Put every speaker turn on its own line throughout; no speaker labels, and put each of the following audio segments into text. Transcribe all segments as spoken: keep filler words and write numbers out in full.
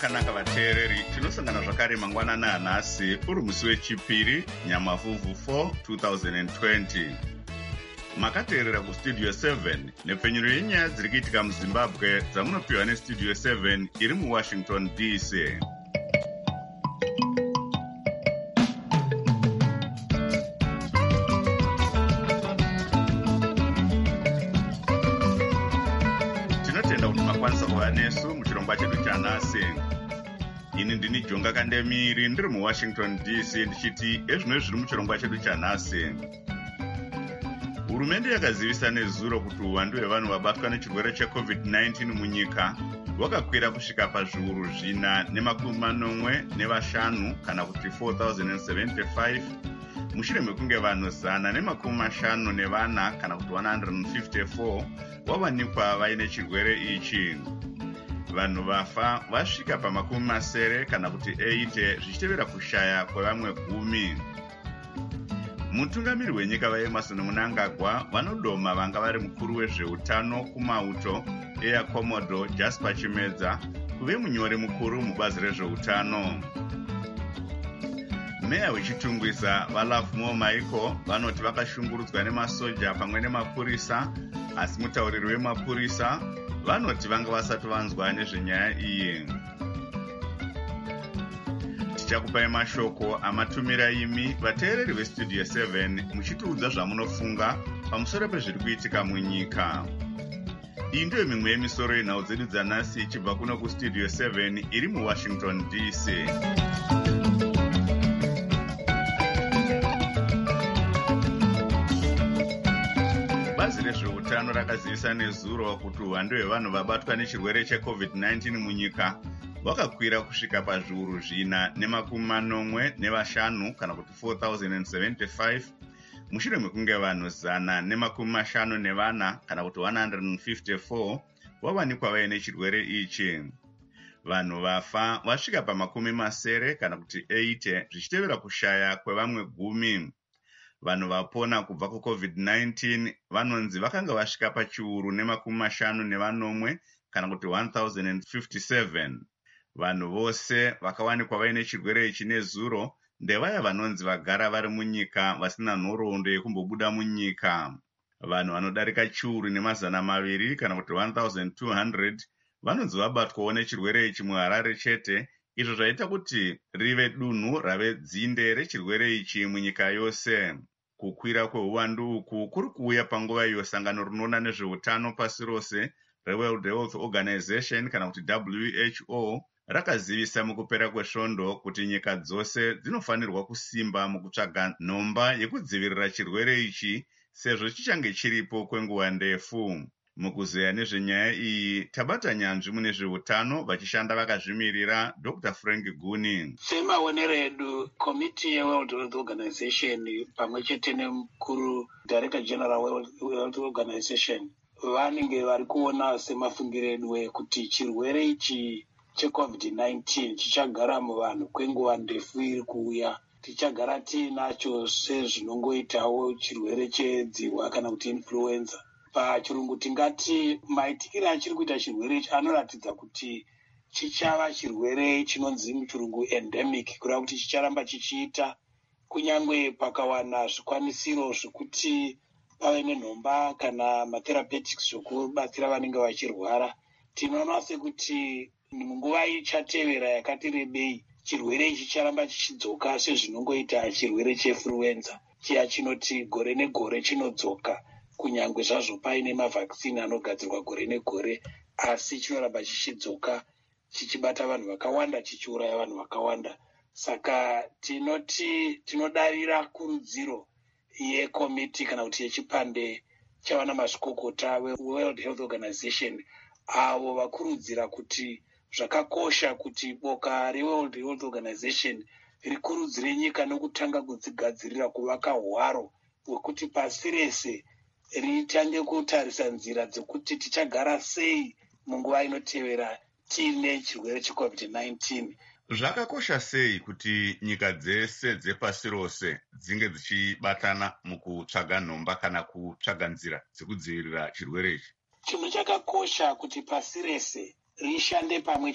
zvakanaka vateereri, tinosangana zvakare mangwanana anhasi uri musi wechipiri Nyamavhuvhu four twenty twenty. Makateerera kustudio seven nepfenyuro yenyaya dziri kuitika muZimbabwe dzamunopiwa nestudio seven iri muWashington D C. Tinotenda kuti makwanisa kuva nesu muchirongwa chedu chanhasi. Ini ndini Jonga Kandemiri ndiri muWashington D C ndichiti ezvino zviri muchirongwa chedu chanhasi. Hurumende yakazivisa nezuro kuti uwandu hwevanhu vabatwa nechirwere checovid nineteen munyika hwakakwira kusvika pazviuru zvina nemakumi manomwe nevashanu kana kuti four thousand seventy-five mushure mekunge vanhu zana nemakumi mashanu nevana kana kuti one hundred fifty-four wavanikwa vaine chirwere ichi. Vanhu vafa vasvika pamakumi masere kana kuti eighty zvichitevera kushaya kwevamwe gumi. Mutungamiri wenyika vaEmmerson Mnangagwa vanodoma vanga vari mukuru wezveutano kumauto Air Commodore Jasper Chimedza kuve munyori mukuru mubazi rezveutano. Meya wechitungwiza vaLoveMore Michael vanoti vakashungurudzwa nemasoja pamwe nemapurisa, asi mutauriri wemapurisa vanoti vanga vasati vanzwa nezvenyaya iyi. Tichakupai mashoko amatumira imi vateereri vestudio seven muchitiudza zvamunofunga pamusoro pezviri kuitika munyika. Iyi ndiyo mimwe yemisoro yenhau dzedu dzanhasi ichibva kuno kustudio seven iri muWashington D C. Bazi rezveutano rakazivisa nezuro kuti uwandu hwevanhu vabatwa nechirwere checovid nineteen munyika wakakwira kusvika pazviuru zvina nemakumi manomwe nevashanu kana kuti four thousand seventy-five mushure mekunge vanhu zana nemakumi mashanu nevana kana kuti one hundred fifty-four wavanikwa vaine chirwere ichi. Vanhu vafa vasvika pamakumi masere kana kuti eighty zvichitevera kushaya kwevamwe gumi. Vanhu vapona kubva kucovid nineteen vanonzi vakanga vasvika pachiuru nemakumi mashanu nevanomwe kana kuti one thousand fifty-seven. Vanhu vose vakawanikwa vaine chirwere ichi nezuro ndevaya vanonzi vagara vari munyika vasina nhoroondo yekumbobuda munyika. Vanhu vanodarika chiuru nemazana maviri kana kuti one thousand two hundred vanonzi vabatwawo nechirwere ichi muHarare chete, izvo zvaita kuti rive dunhu rave dzinde rechirwere ichi munyika yose. Kukwira kweuwandu uku kuri kuuya panguva iyo sangano rinoona nezveutano pasi rose reWorld Health Organization kana kuti W H O rakazivisa mukupera kwesvondo kuti nyika dzose dzinofanirwa kusimba mukutsvaga nhomba yekudzivirira chirwere ichi sezvo chichange chiripo kwenguva ndefu. Mukuzeya nezvenyaya iyi tabata nyanzvi mune zveutano vachishanda vakazvimirira Doctor Frank Guni.
Semaonero edu komiti yeWorld Health Organization pamwe chete nemukuru Director General World Health Organization vanenge vari kuona semafungiro edu ekuti chirwere ichi checovid nineteen chichagara muvanhu kwenguva ndefu iri kuuya. Tichagara tiinacho sezvinongoitawo chirwere chedzihwa kana kuti influenza. Pachirungu tingati maitikire achiri kuita chirwere ichi anoratidza kuti chichava chirwere chinonzi muchirungu endemic, kureva kuti chicharamba chichiita kunyange pakawana zvikwanisiro zvokuti pave nenhomba kana matherapeutics zvokubatsira vanenge vachirwara. Tinoona sekuti munguva ichatevera yakati rebei chirwere ichi chicharamba chichidzoka sezvinongoita chirwere cheinfluenza chiya chinoti gore negore chinodzoka, kunyange zvazvo paine mavhakisini anogadzirwa gore negore, asi chinoramba chichidzoka chichibata vanhu vakawanda, chichiuraya vanhu vakawanda. Saka tinoti tinodavira kurudziro yekomiti kana kuti yechipande chavana mazvikokota weWorld Health Organization avo vakurudzira kuti zvakakosha kuti boka reWorld Health Organization rikurudzire nyika nokutanga kudzigadzirira kuvaka hwaro hwekuti pasi rese ritange kutarisa nzira dzekuti tichagara sei munguva inotevera tiine chirwere checovid nineteen.
Zvakakosha sei kuti nyika dzese dzepasi rose dzinge dzichibatana mukutsvaga nhomba kana kutsvaga nzira dzekudzivirira chirwere ichi?
Chinhu chakakosha kuti pasi rese rishande pamwe chete.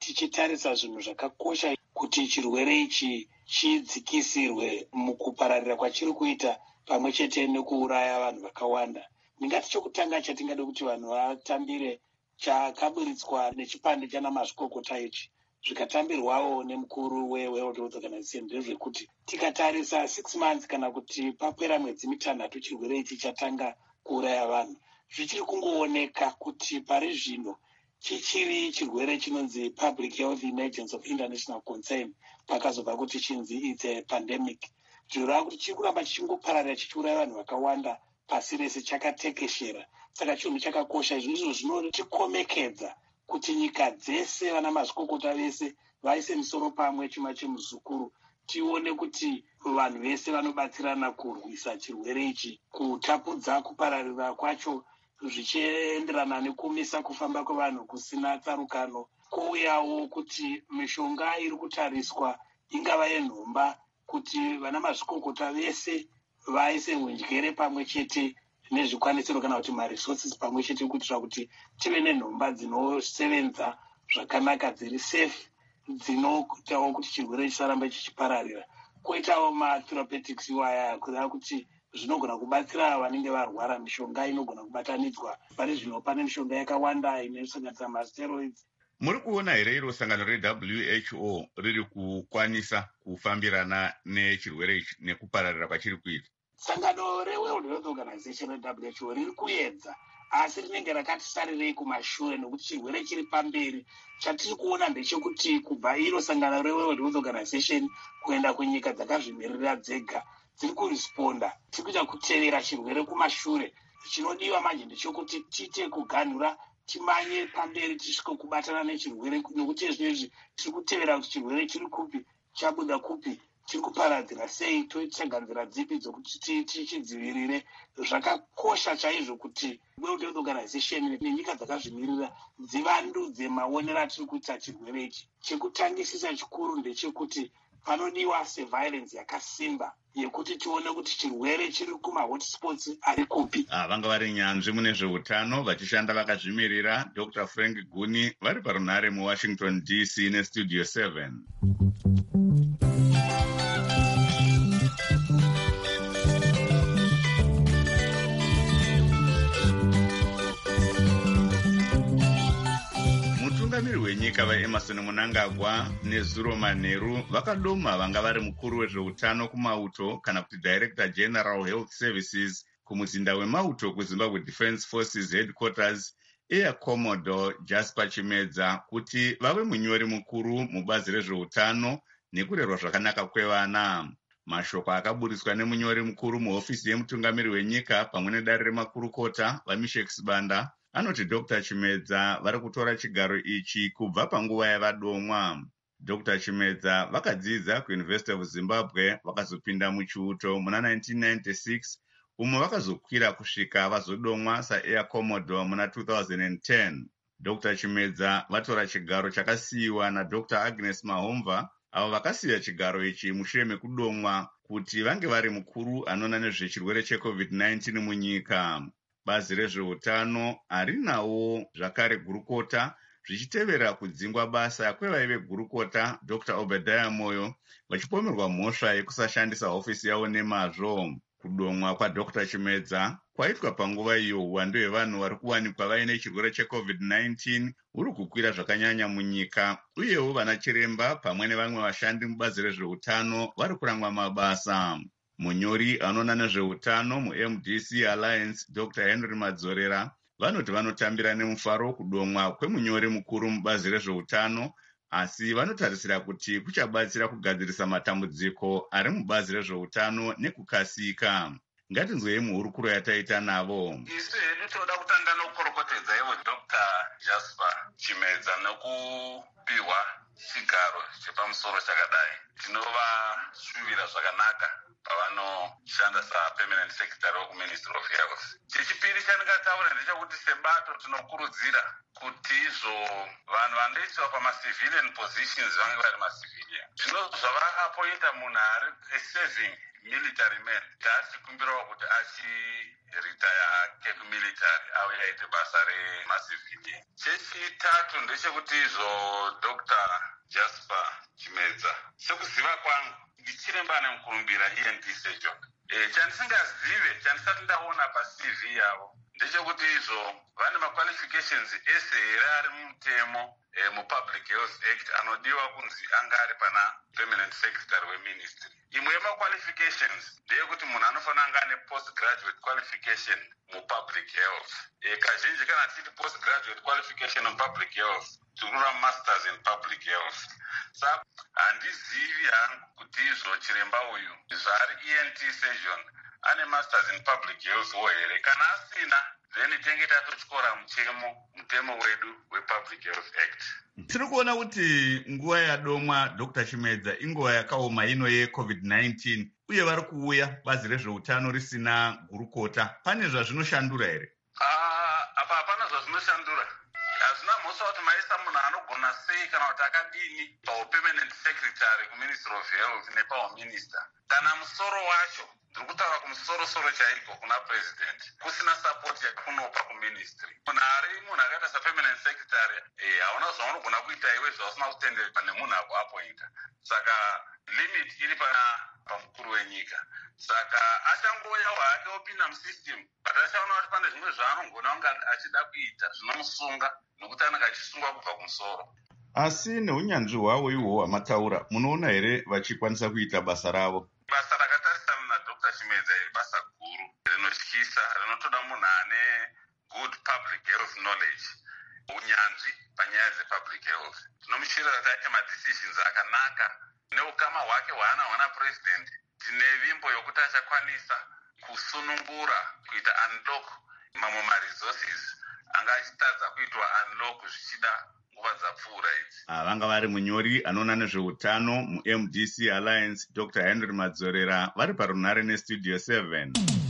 tichitarisa zvinhu zvakakosha kuti chirwere ichi chidzikisirwe mukupararira kwachiri kuita pamwe chete nekuuraya vanhu vakawanda. Ndingati chokutanga chatingada kuti vanhu vatambire chakaburitswa nechipande chana mazvikokota ichi zvikatambirwawo nemukuru weWorld Health Organization ndezvekuti tikatarisa six months kana kuti papera mwedzi mitanhatu chirwere ichi chatanga kuuraya vanhu, zvichiri kungooneka kuti pari zvino chichiri chirwere chinonzi public health emergency of international concern pakazobva kuti chinzi it's a pandemic. Zvireva kuti chiri kuramba chichingopararira chichiuraya vanhu vakawanda pasi rese chakatekeshera. Saka chinhu chakakosha izvizvo zvinotikomekedza kuti nyika dzese vana mazvikokota vese vaise misoro pamwe chuma chemuzukuru tione kuti vanhu vese vanobatsirana kurwisa chirwere ichi, kutapudza kupararira kwacho zvichienderana nekumisa kufamba kwevanhu kusina tsarukano. Kouyawo kuti mishonga iri kutariswa ingava yenhomba kuti vana mazvikokota vese vaise hundyere pamwe chete nezvikwanisiro kana kuti maresources pamwe chete kuitira kuti tive nenhomba dzinosevenza zvakanaka dziri safe dzinoitawo kuti chirwere chisaramba chichipararira. Koitawo matherapeutics iwaya kureva kuti zvinogona kubatsira vanenge varwara, mishonga inogona kubatanidzwa. Pari zvino pane mishonga yakawanda inosanganisa masteroids.
Muri kuona here iro sangano reW H O riri kukwanisa kufambirana nechirwere ichi nekupararira kwachiri kuita?
Sangano reWorld Health Organization reW H O riri kuedza, asi rinenge rakati sarirei kumashure nekuti chirwere chiri pamberi. Chatiri kuona ndechekuti kubva iro sangano reWorld Health Organization kuenda kunyika dzakazvimirira dzega dziri kuresponda, tiri kuita kutevera chirwere kumashure. Chinodiwa manje ndechekuti tiite kuganhura, timanye pamberi tisvike kubatana nechirwere, nekuti izvezvi tiri kutevera kuti chirwere chiri kupi, chabuda kupi, chiri kuparadzira sei, toitsvaga nzira dzipi dzokuti tichidzivirire. Zvakakosha chaizvo kuti World Health Organization nenyika dzakazvimirira dzivandudze maonero atiri kuita chirwere ichi. Chekutangisisa chikuru ndechekuti panodiwa surveillance yakasimba yekuti tione kuti chirwere chiri kumahotspots ari kupi.
Ah, vanga vari nyanzvi mune zveutano vachishanda vakazvimirira Doctor Frank Guni vari parunhare muWashington D C nestudio seven. Mutungamiri wenyika vaEmerson Mnangagwa neZuro Manheru vakadoma vanga vari mukuru wezveutano kumauto kana kuti Director General Health Services kumuzinda wemauto kuZimbabwe Defence Forces Headquarters Air Commodore Jasper Chimedza kuti vave munyori mukuru mubazi rezveutano nekurerwa zvakanaka kwevana. Mashoko akaburiswa nemunyori mukuru muhofisi yemutungamiri wenyika pamwe nedare remakurukota vaMishek Sibanda anoti Doctor Chimedza vari kutora chigaro ichi kubva panguva yavadomwa. Doctor Chimedza vakadzidza kuUniversity of Zimbabwe vakazopinda muchiuto muna nineteen ninety-six umo vakazokwira kusvika vazodomwa saAir Commodore muna two thousand ten. Doctor Chimedza vatora chigaro chakasiyiwa naDr Agnes Mahomva avo vakasiya chigaro ichi mushure mekudomwa kuti vange vari mukuru anoona nezvechirwere cheCovid nineteen munyika. Bazi rezveutano harinawo zvakare gurukota zvichitevera kudzingwa basa kwevaive gurukota Doctor Obadiah Moyo vachipomerwa mhosva yekusashandisa hofisi yavo nemazvo. Kudomwa kwaDoctor Chimedza kwaitwa panguva iyo uwandu hwevanhu vari kuwanikwa vaine chirwere cheCovid nineteen uri kukwira zvakanyanya munyika, uyewo vana chiremba pamwe nevamwe vashandi mubazi rezveutano vari kurangwa mabasa. Munyori anoona nezveutano muM D C Alliance Doctor Henry Madzorera vanoti vanotambira nemufaro kudomwa kwemunyori mukuru mubazi rezveutano, asi vanotarisira kuti kuchabatsira kugadzirisa matambudziko ari mubazi rezveutano nekukasika. Ngatinzwei muhurukuro yataita navo.
Isu hedu toda kutanga nokukorokotedza ivo Doctor Jasper Chimedza nokupiwa chigaro chepamusoro chakadai. Tinovashuvira zvakanaka pavanoshanda sapermanent secretary wekuMinistry of Health. Chechipiri chandingataura ndechekuti sebato tinokurudzira kuti izvo vanhu vanoiswa pamacivilian positions vange vari macivilian. Zvino zvavakapointa munhu ari serving military man taachikumbirawo kuti achiritaya hake kumilitary auye aite basa remasivili. Chechitatu ndechekuti izvo Dr Jasper Chimedza, sekuziva kwangu ndichiremba nemukurumbira E N T surgeon. E, chandisingazive chandisati ndaona paC V yavo ndechekuti izvo vane maqualifications ese here ari mumutemo e, mupublic health act anodiwa kunzi anga ari pana permanent secretary weministry. Imwe yemaqualifications ndeyekuti munhu anofanira anga ane postgraduate qualification mupublic health. E, kazhinji kana titi postgraduate qualification mupublic health tikurora masters in public health. Saka handizivi hangu kuti izvo chiremba uyu zvari E N T surgeon ane masters in public health wo here. Kana asina then tenge tatotyora muchemo mutemo wedu wepublic health act.
Tiri kuona kuti nguva yadomwa Dr Chimedza inguva yakaoma ino yecovid nineteen uye vari kuuya bazi rezveutano risina gurukota. Pane zvazvinoshandura here?
Ah, apa hapana zvazvinoshandura. Hazvina mhosva kuti maisa munhu anogona sei kana kuti akadini paupermanent secretary kuministry of health nepauminister. Kana musoro wacho ndiri kutaura kumusoro-soro chaiko kuna president kusina support yakunopa kuministry. Munhu ari munhu akaita sapermanent secretary eh, hauna zvaunogona kuita iwe zvausina kutenderwa nemunhu akuapointa. Saka limit iri pana pamukuru wenyika. Saka achangoyawo hake opinda musystem but achaona kuti pane zvimwe zvaanogona kunga achida kuita zvinomusunga nokuti anenge achisungwa kubva kumusoro.
Asi neunyanzvi hwavo ihwo hwamataura, munoona here vachikwanisa kuita basa ravo?
Basa rakatarisana naDr Chimedza ibasa guru rinotyisa, rinotoda munhu ane good public health knowledge, unyanzvi panyaya dzepublic health. Tinomushirira kuti aite madecisions akanaka neukama hwake hwaanawana president. Tine vimbo yokuti achakwanisa kusunungura kuita unlock mamwe maresources anga achitadza kuitwa unlock zvichida nguva dzapfuura idzi.
Vanga vari munyori anoona nezveutano muM D C Alliance Dr Henry Madzorera vari parunare nestudio seven.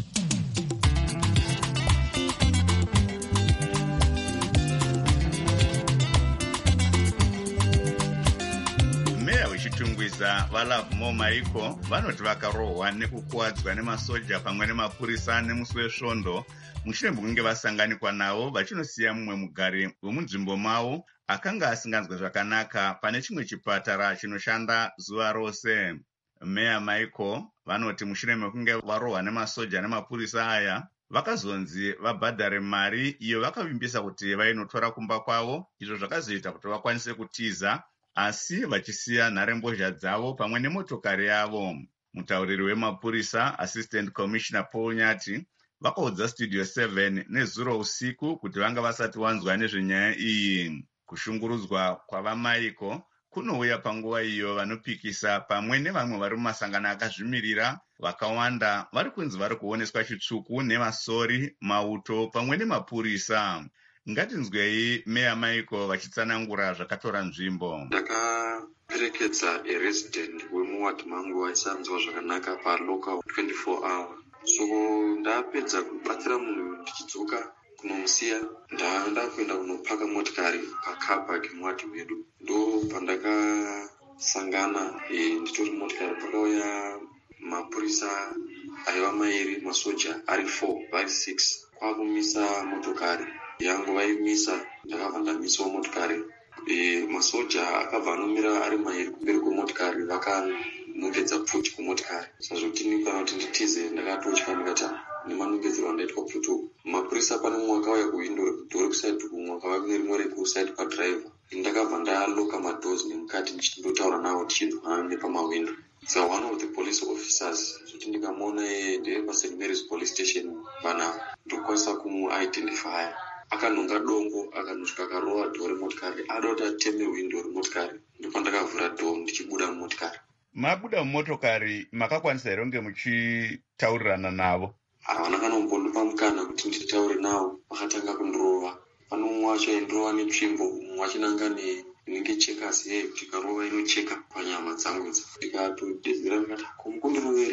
Meya wechitungwiza vaLove More Maiko vanoti vakarohwa nekukuwadzwa nemasoja pamwe nemapurisa nemusi wesvondo mushure mekunge vasanganikwa navo vachinosiya mumwe mugari wemunzvimbo mavo akanga asinganzwe zvakanaka pane chimwe chipatara chinoshanda zuva rose. Meya Maiko vanoti mushure mekunge varohwa nemasoja nemapurisa aya vakazonzi vabhadhare mari iyo vakavimbisa kuti vainotora kumba kwavo, izvo zvakazoita kuti vakwanise kutiza asi vachisiya nharembozha dzavo pamwe nemotokari yavo. Mutauriri wemapurisa Assistant Commissioner Paul Nyati vakaudza studio seven nezuro usiku kuti vanga vasati wanzwa nezvenyaya iyi. Kushungurudzwa kwavaMaiko kunouya panguva iyo vanopikisa pamwe nevamwe vari mumasangano akazvimirira vakawanda vari kunzi vari kuoneswa chitsvuku nemasori, mauto pamwe nemapurisa. Ngatinzwei Meya Maiko vachitsanangura zvakatora nzvimbo.
Ndakaperekedza eresident wemuwadi mangu waisanzwa zvakanaka palocal twenty-four hour. So ndapedza kubatsira munhu ndichidzoka kunomusiya ndaenda kuenda kunopaka motikari pakabhaki muwadi wedu. Ndo pandakasangana e, nditori motikari pakauya mapurisa aiva mairi, masoja ari four vari six. Kwakumisa motokari yangu vaimisa, ndakabva ndamisawo motikari. E, masoja akabva anomira ari mairi kumberi kwemotikari vakanongedza pfuti kumotikari. Sazvoti kana kuti nditize ndakatotya ndikati nemanongedzero andaitwa pfuti. Mapurisa pane mumwe akauya kuwindo dori kusaidi kumwe akauya kune rimwe rekusaidi padhiraivha. Ndakabva ndaloka madhozi nemukati ndichindotaura navo tichidwa nepamawindo. So one of the police officers zvoti ndikamuona yeye ndeye paSaint Mary's police station vana ndokwanisa kumuidentify. Akanonga dongo akanosvika akarowa dhoo remotikari ada kuti ateme windo remotikari. Ndopandakavhura dhoo ndichibuda mumotikari.
Mabuda mumotokari makakwanisa here kunge muchitaurirana navo?
Havana kanombondipa mukana kuti nditaure navo, vakatanga kundirova. Pane mumwe wacho aindirova netsvimbo, mumwe wachinanga inenge chekasi yei kuti ikarova inocheka panyama dzangu idzi. Ndikatodedzera ndikati kumukundiroverei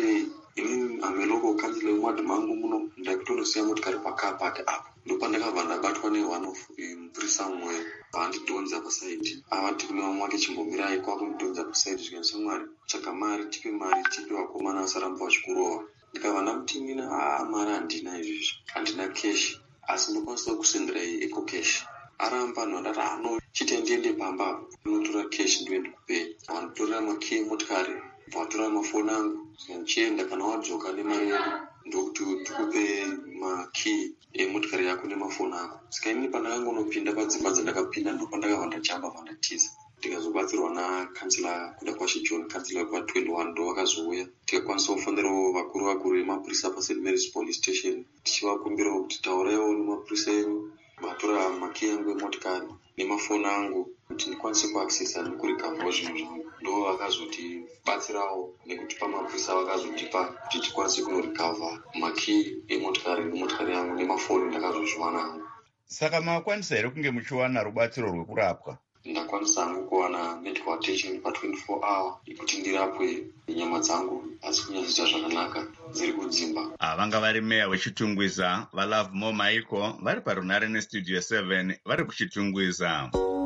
inini ame local council mwadhi mangu muno ndakutondosiya motikari pakaa pake apo ndopandakabva ndabatwa ne-one of mupurisa mumwe vandidhonza pasaidi avati kune vamwe wake chimbomirai kwakundidhonza pasaidi zvikanyisa mwari tsvaga mari tipe mari tipe vakomana vasaramba vachikurova ndikabva ndamuti inini haa mari handina izvizvi handina keshi asi ndokwanisa kusenderai eco cash aramba anhu andati hano chite ndiende pamba apo unotora keshi ndiwe ndikupei vanditorera makii emotikari vatora mafoni angu ndichienda kana wadzoka nemari yedu ndokuti tikupe makii emotikari yako nemafoni ako saka ini pandakangonopinda padzimba dzandakapinda ndopandakabva ndachamba vandatiza ndikazobatsirwa nakansila kuda kwashe john kansila kwa twenty-one ndo vakazouya tikakwanisa kufonerawo vakuru vakuru vemapurisa paSt Mary's police station tichivakumbirawo kuti tauraiwo nemapurisa enyu matora makii yangu emotikari nemafoni angu kuti ndikwanise kuaccessa nekurikavhawo zvinhu zvangu ndo vakazotibatsirawo nekutipa mapurisa vakazotipa kuti tikwanise kunorikavha makii emotikari nemotikari yangu nemafoni ndakazozviwana.
Saka makwanisa here kunge muchiwana rubatsiro rwekurapwa?
Ndakwanisa hangu kuwana medical attention pa twenty-four hour ikuti ndirapwe nyama dzangu asi kunyazoita zvakanaka dziri kudzimba.
Vanga vari meya wechitungwiza vaLove More Michael vari parunare nestudio seven vari kuchitungwiza.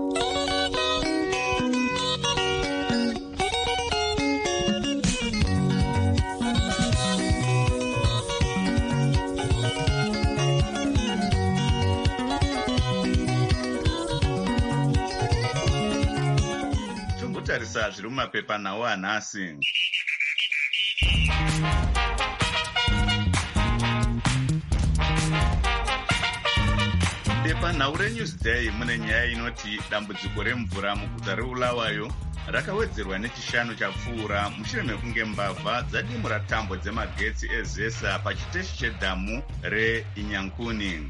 Tarisa zviri mumapepa nawo anhasi. Pepa nhau reNewsday mune nyaya inoti dambudziko remvura muguta reBulawayo rakawedzerwa nechishanu chapfuura mushure mekunge mbavha dzadimura tambo dzemagetsi eZesa pachiteshi chedhamu reInyankuni.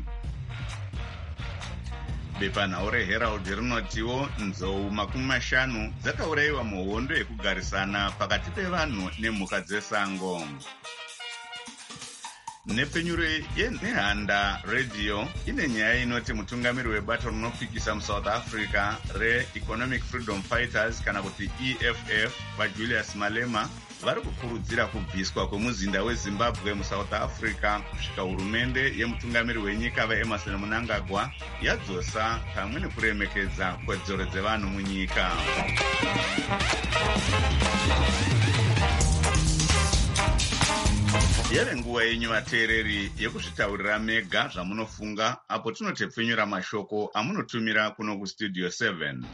Bepanhau reHerald rinotiwo nzou makumi mashanu dzakaurayiwa muhondo yekugarisana pakati pevanhu nemhuka dzesango. Nepenyuro yeNehanda Radio ine nyaya inoti mutungamiri webato rinopikisa muSouth Africa reEconomic Freedom Fighters kana kuti E F F vaJulius Malema vari kukurudzira kubviswa kwemuzinda weZimbabwe muSouth Africa kusvika hurumende yemutungamiri wenyika vaEmerson Mnangagwa yadzosa pamwe nekuremekedza kodzero dzevanhu munyika. Yave nguva yenyu vateereri yekuzvitaurira mega zvamunofunga apo tinotepfenyura mashoko amunotumira kuno kustudio seven.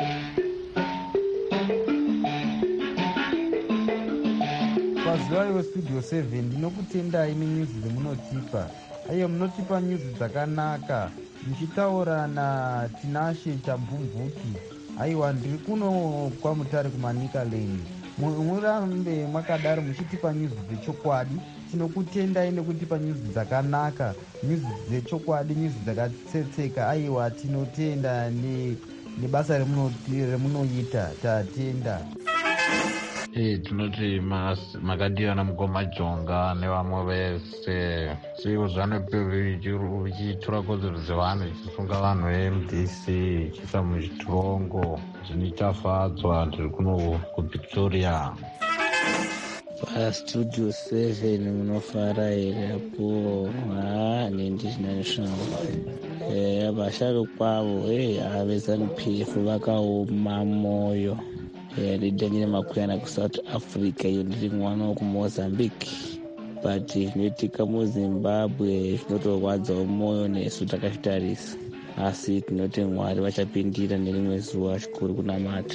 Pazuva yestudio seven ndinokutendai nenyuzi dzemunotipa. Aiyo munotipa nyuzi dzakanaka muchitaura naTinashe Chambumvuki. Aiwa ndiri kuno kwaMutare kumanika lane. Murambe mwakadaro muchitipa nyuzi dzechokwadi. Tinokutendai nekutipa nyuzi dzakanaka, nyuzi dzechokwadi, nyuzi dzakatsetseka. Aiwa tinotenda nebasa remunoita, tatenda.
Hey, tinoti makadiyana mugoma jonga nevamwe vese siko zvanopevichitora kodzero dzevanhu ichisunga vanhu veM D C ichiisa muzvitirongo zvinitafadzwa ndiri kuno kuVictoria.
Pastudio seven munofara here apo haa nendizvinanishamba eya vasharukwa avo havezanupf vakaoma moyo ndidanyire makuyana kuSouth Africa iyo ndiri mwana wekuMozambique but zvinoitika muZimbabwe zvinotorwadzawo moyo nesu takazvitarisa asi tinoti Mwari vachapindira nerimwe zuva zvikuru kunamata.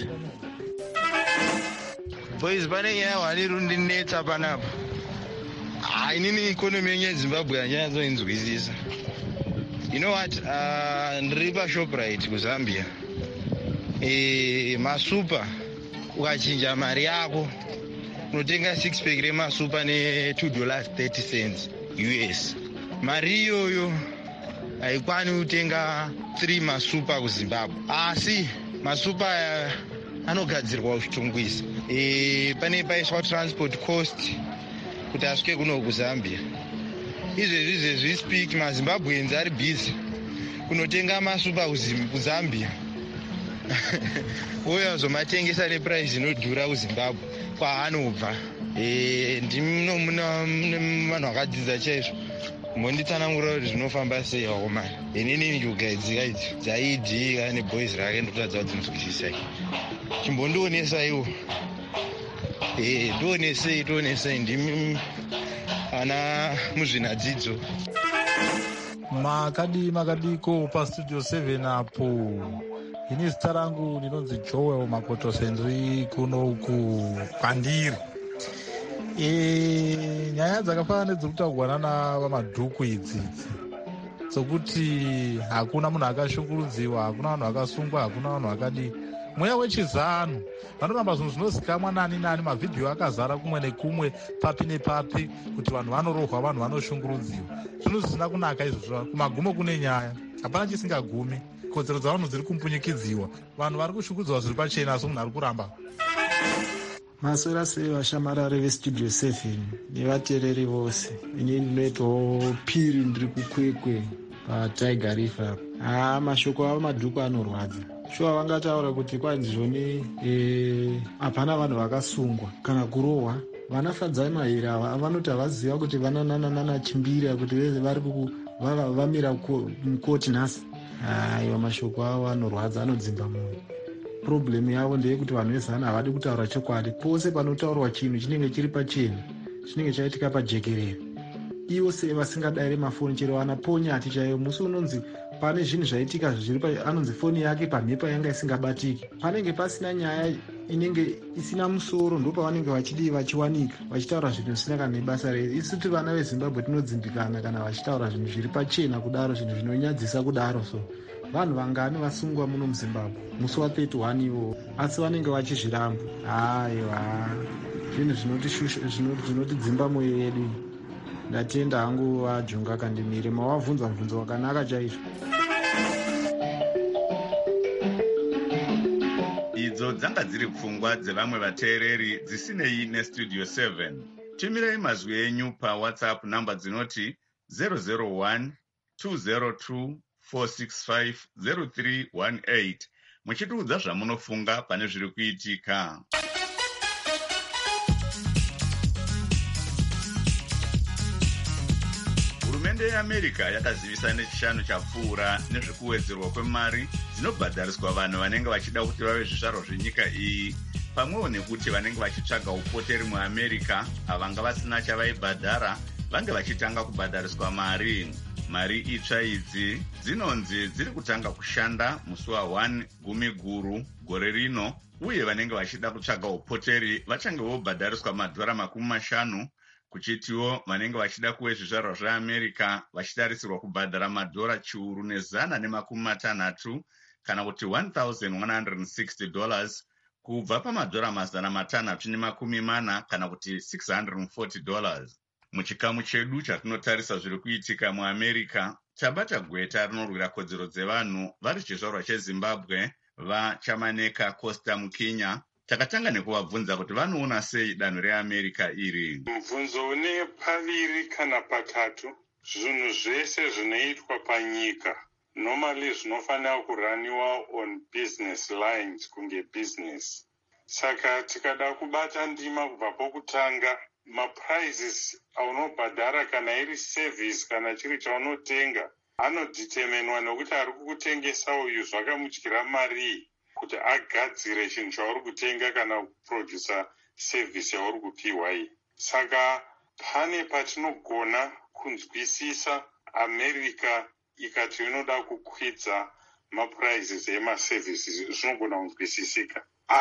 Boys pane nyaya wani rundinetsa panapa. Ah inini ikonomi yenyu yeZimbabwe handinyatsonzwisisa. You know what? Uh, ndiri paShoprite kuZambia. Eh masupa ukachinja mari yako unotenga six pack remasupa ne two dollars thirty cents U S. Mari iyoyo haikwani kutenga three masupa kuZimbabwe. Asi masupa uh, anogadzirwa kuchitungwiza. Eh pane paiswa transport cost kuti asvike kuno kuZambia. Izvezvi izvezvi speak maZimbabweans ari busy kunotenga masupa kuZambia. Uya zomatengesa neprice inodhura kuZimbabwe. kwaanobva. Ndimo muna vanhu vakadzidza chaizvo. Monditsanangurira kuti zvinofamba sei wakomana. Inini njuga idzi idzi dzaidhika neboys rake ndotadza kuti dzinzwisisa. Chimbondionesa iwo. Eh, ndionesei tionesei ndimi ana muzvinadzidzo.
Makadi makadiko pastudio seven apo. Ini zita rangu ndinonzi Joel Makoto Senzwi kuno uku Pandiri. E, nyaya dzakafanana nedzekutaurwa navamadhuku idzi dzokuti hakuna munhu akashungurudziwa, hakuna vanhu vakasungwa, hakuna vanhu vakadi. Mweya wechizano vanoramba zvinhu zvinozikamwa nani nani, mavhidhiyo akazara kumwe nekumwe, papi nepapi, kuti vanhu vanorohwa, vanhu vanoshungurudziwa. Zvinhu zvisina kunaka izvozvo. Kumagumo kune nyaya, hapana chisingagumi. Kodzero dzavanhu dziri kumpunyikidziwa, vanhu vari kushungurudziwa zviri pachena, asi munhu ari kuramba.
Maswera sei vashamarari vestudio seven nevateereri vose. Ini ndinoitawo Phiri ndiri kukwekwe paTiger River. Ah, mashoko avo madhuku anorwadza. Shuwa vangataura kuti kwanzvoni hapana vanhu vakasungwa kana kurohwa. Vanafadzai mahiri ava vanoti havaziva kuti vananana chimbira kuti vari vamira mukoti nhasi. Aiwa, mashoko avo anorwadza, anodzimba mwoyo. Problem yavo ndeyekuti vanhu vezana havadi kutaura chokwadi. Pose panotaurwa chinhu chinenge chiri pachena, chinenge chaitika pajekerere. Ivo se vasingadayire mafoni, chero vana ponyati chaiyo. Musi unonzi pane zvinhu zvaitika zviri pa, anonzi foni yake pamhepa yanga isingabatiki. Panenge pasina nyaya inenge isina musoro, ndo pavanenge vachidi vachiwanika, vachitaura zvinhu zvisina kana nebasa rei. Isuti vana veZimbabwe tinodzimbikana kana vachitaura zvinhu zviri pachena kudaro, zvinhu zvinonyadzisa kudaro. So vanhu vangani vasungwa muno muZimbabwe musi wa thirty-one iwo, asi vanenge vachizviramba. Aiwa, zvinhu zvinotidzimba mwoyo yedu. Ndatenda hangu vaJonga Kandimire, mawavhunza mubvunzo wakanaka chaizvo.
Idzo dzanga dziri pfungwa dzevamwe vateereri dzisinei nestudio seven. Tumirei mazwi enyu paWhatsApp namba dzinoti zero zero one two zero two four six five zero three one eight muchitiudza zvamunofunga pane zviri kuitika. Hurumende yeAmerica yakazivisa nechishanu chapfuura nezvekuwedzerwa kwemari dzinobhadhariswa vanhu vanenge vachida kuti vave zvizvarwa zvenyika iyi, pamwewo nekuti vanenge vachitsvaga upoteri muAmerica havanga vasina chavaibhadhara vange vachitanga kubhadhariswa mari. Mari itsva idzi dzinonzi dziri kutanga kushanda musi wa one gumi guru gore rino, uye vanenge vachida kutsvaga upoteri vachange vobhadhariswa madhora makumi mashanu, kuchitiwo vanenge vachida kuve zvizvarwa zveAmerica vachitarisirwa kubhadhara madhora chiuru nezana nemakumi matanhatu kana kuti one thousand one hundred sixty dollars kubva pamadhora mazana matanhatu nemakumi mana kana kuti six hundred forty dollars. Muchikamu chedu chatinotarisa zviri kuitika muAmerica, tabata gweta rinorwira kodzero dzevanhu vari chizvarwa cheZimbabwe vaChamaneka Costa muKenya. Takatanga nekuvabvunza kuti vanoona sei danho reAmerica iri.
Mubvunzo une paviri kana patatu, zvinhu zvese zvinoitwa panyika normally zvinofanira kuraniwa on business lines kunge business. Saka tikada kubata ndima kubva pokutanga, maprizes aunobhadhara kana iri service kana chiri chaunotenga anodhitemenwa nekuti ari kukutengesa uyu zvakamutyira mari kuti agadzire chinhu chauri kutenga kana kuprodusa service yauri kupiwa iyi. Saka pane patinogona kunzwisisa America ikati inoda kukwidza maprizes emaservices, zvinogona kunzwisisika.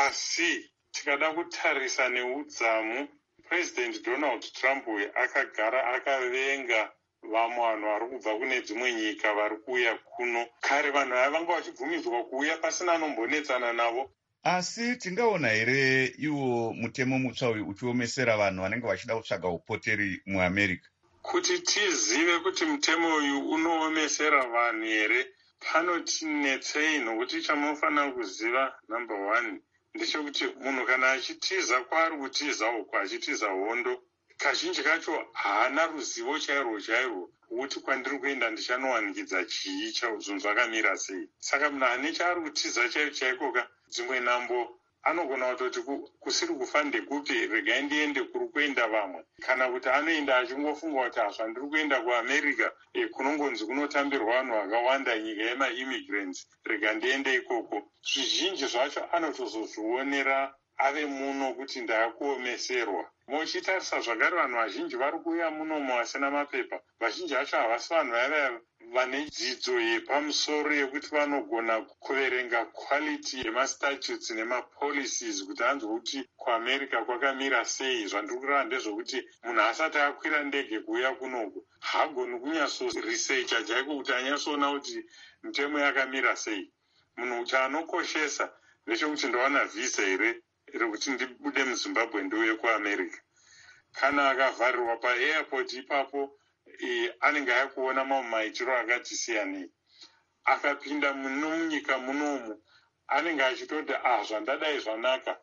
Asi tikada kutarisa neudzamu, President Donald Trump akagara akavenga vamwe vanhu vari kubva kune dzimwe nyika vari kuuya kuno. Kare vanhu ava vanga vachibvumidzwa kuuya pasina anombonetsana navo.
Asi tingaona here iwo mutemo mutsva uyu uchiomesera vanhu vanenge vachida kutsvaga upoteri muAmerica?
Kuti tizive kuti mutemo uyu unoomesera vanhu here, panotinetsei nokuti chamunofanira kuziva, number one, ndechekuti munhu kana achitiza kwaari kutiza uko, achitiza hondo, kazhinji kacho haana ruzivo chairwo chairwo kuti kwandiri kuenda ndichanowanikidza chii chazvo zvakamira sei. Saka munhu ane chaari kutiza chaiko chaiko ka dzimwe nambo
anogona kutoti kusiri kufa ndekupi, regai ndiende kuri kuenda vamwe, kana kuti anoenda achingofunga kuti hazva ndiri kuenda kuamerica e, kunongonzi kunotambirwa vanhu vakawanda nyika yemaimmigrants, rega ndiende ikoko. Zvizhinji zvacho anotozozvionera ave muno kuti ndaakuomeserwa. Mochitarisa zvakare vanhu vazhinji vari kuuya munomo vasina mapepa, vazhinji vacho havasi vanhu vaya vane dzidzo yepamusoro yekuti vanogona kuverenga quality yemastatutes nemapolicies kuti anzwe kuti kuamerica kwakamira sei. Zvandiri kureva ndezvokuti munhu asati akwira ndege kuuya kunoku hagoni kunyatsoresearcha chaiko kuti anyatsoona kuti mitemo yakamira sei. Munhu chaanokoshesa ndechekuti ndawana vhisa here rekuti ndibude muzimbabwe ndiuye kuamerica. Kana akavharirwa paairport ipapo e, anenge akuona mamwe maitiro akati siyanei. Akapinda muno munyika munomu anenge achitoti ah zvandadai zvanaka.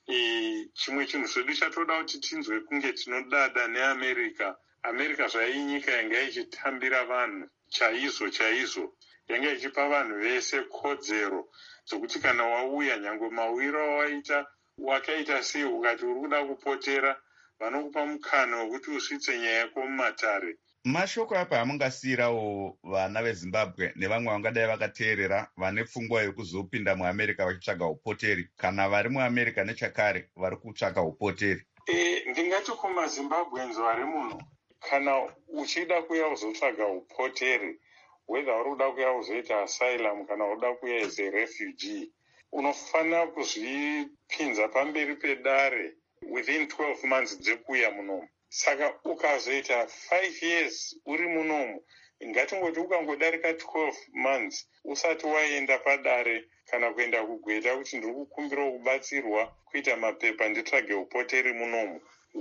E, chimwe chinhu zvedu chatoda kuti tinzwe kunge tinodada neamerica. America zvainyika yanga ichitambira vanhu chaizvo chaizvo, yanga ichipa vanhu vese kodzero dzokuti kana wauya nyangwe mawiro wawaita wakaita sei ukati uri kuda kupotera vanokupa mukana wekuti usvitse nyaya yako mumatare.
Mashoko apa amungasiyirawo vana veZimbabwe nevamwe vangadai vakateerera vane pfungwa yekuzopinda muAmerica vachitsvaga upoteri, kana vari muAmerica nechakare vari kutsvaga upoteri?
E, ndingati kumaZimbabweans vari muno, kana uchida kuya kuzotsvaga upoteri, whether uri kuda kuya kuzoita asylum kana uri kuda kuya as a refugee, unofanira kuzvipinza pamberi pedare within twelve months dzekuuya munomu. Saka ukazoita five years uri munomu, ngatingoti ukangodarika twelve months usati waenda padare kana kuenda kugweta kuti ndiri kukumbira kubatsirwa kuita mapepa nditsvage upoteri munomu,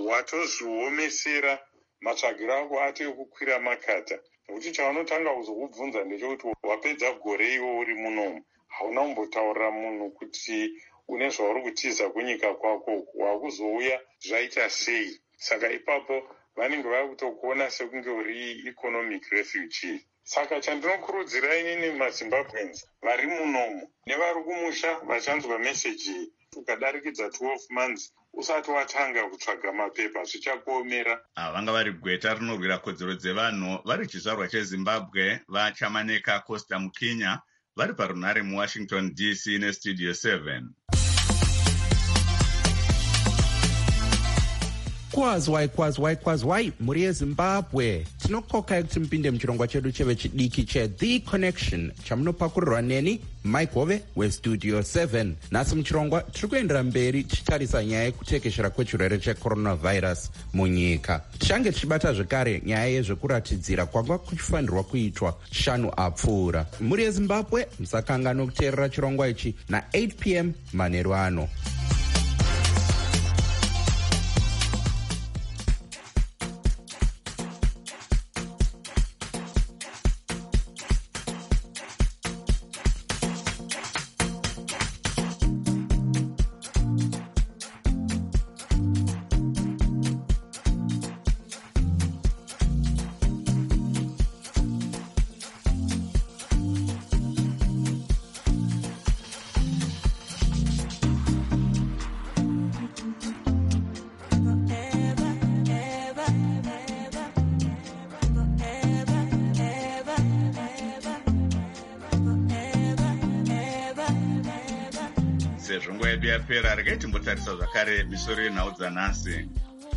watozviomesera matsvagiro ako ato ekukwira makata. Nokuti chavanotanga kuzokubvunza ndechekuti wapedza gore iwo uri munomu, hauna kumbotaurira munhu kuti une zvauri kutiza kunyika kwako, wakuzouya zvaita sei. Saka ipapo vanenge vakutokuona sekunge uri economic refugee. Saka chandinokurudzira inini maZimbabweans vari munomu nevari kumusha vachanzwa meseji, ukadarikidza twelve months usati watanga kutsvaga mapepa zvichakuomera.
Vanga vari gweta rinorwira kodzero dzevanhu vari chizvarwa cheZimbabwe vaChamaneka Costa muKenya, vari parunhare muWashington D C nestudio seven.
Kwazwai kwazwai kwazwai muri yeZimbabwe, tinokokai kuti mupinde muchirongwa chedu cheve chidiki cheThe Connection chamunopakurirwa neni Mike Hove westudio seven. Nhasi muchirongwa tiri kuendera mberi tichitarisa nyaya yekutekeshera kwechirwere checoronavirus munyika. Tichange tichibata zvekare nyaya yezvekuratidzira kwanga kuchifanirwa kuitwa shanu apfuura. Muri yeZimbabwe musakangana kuteerera chirongwa ichi na eight p m manheru ano.
Sezvo nguva yedu yapera, regai timbotarisa zvakare misoro yenhau dzanhasi.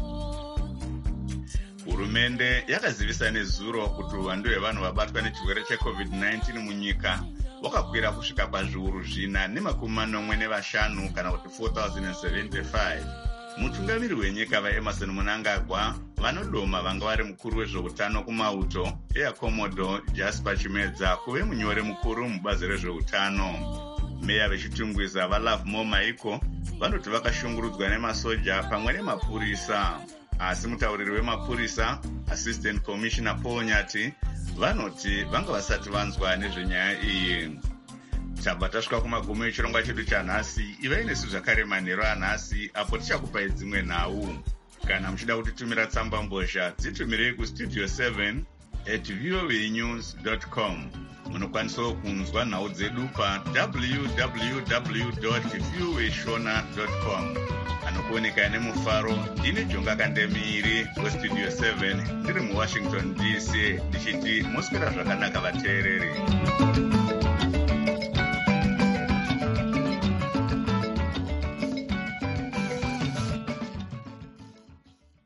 Hurumende yakazivisa nezuro kuti uwandu hwevanhu vabatwa nechirwere checovid nineteen munyika wakakwira kusvika pazviuru zvina nemakumi manomwe nevashanu kana kuti four thousand seventy-five. Mutungamiri wenyika vaEmerson Mnangagwa vanodoma vanga vari mukuru wezveutano kumauto Air Commodore Jasper Chimedza kuve munyori mukuru mubazi rezveutano. Meya vechitungwiza vaLovemore Maiko vanoti vakashungurudzwa nemasoja pamwe nemapurisa. Asi mutauriri wemapurisa Assistant Commissioner Paul Nyati vanoti vanga vasati vanzwa nezvenyaya iyi. Tabva tasvika kumagumo echirongwa chedu chanhasi. Ivai nesu zvakare manheru anhasi apo tichakupai dzimwe nhau. Kana muchida kutitumira tsamba mbozha dzitumirei kustudio seven at voanews dot com. munokwanisawo kunzwa nhau dzedu pa w w w dot view shona dot com. Anokuoneka nemufaro ndine Jonga Kandemiri westudio seven ndiri muwashington D C ndichiti muswera zvakanaka vateereri.